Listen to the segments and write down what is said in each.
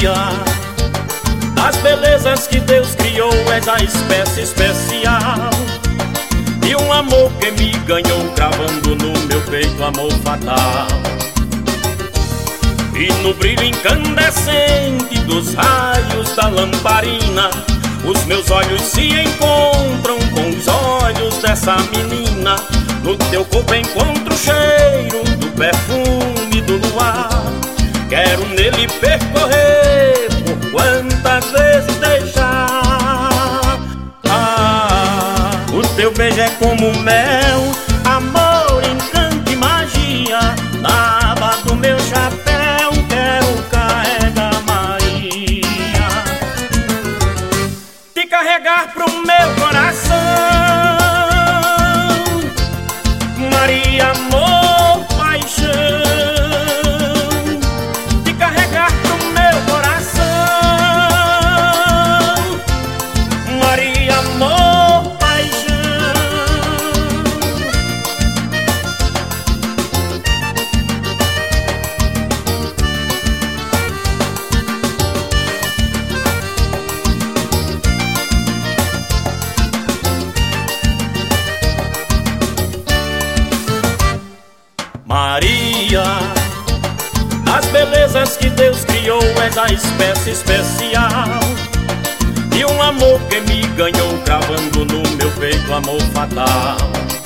Maria, das belezas que Deus criou, és a espécie especial. E um amor que me ganhou, cravando no meu peito amor fatal. E no brilho incandescente dos raios da lamparina, os meus olhos se encontram com os olhos dessa menina. No teu corpo encontro o cheiro do perfume do luar. Quero nele percorrer por quantas vezes deixar. O teu beijo é como mel, amor, encanto e magia. Na aba do meu chapéu quero carregar Maria, te carregar pro meu coração. Maria, amor, paixão, te carregar pro meu coração. Maria, amor, paixão. Maria, das belezas que Deus criou, és a espécie especial. E um amor que me ganhou, cravando no meu peito amor fatal.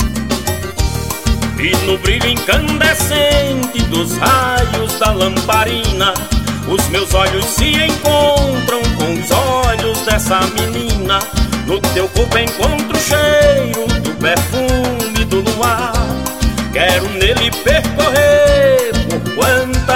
E no brilho incandescente dos raios da lamparina, os meus olhos se encontram com os olhos dessa menina. No teu corpo encontro o cheiro do perfume do luar. Quero nele percorrer por quanto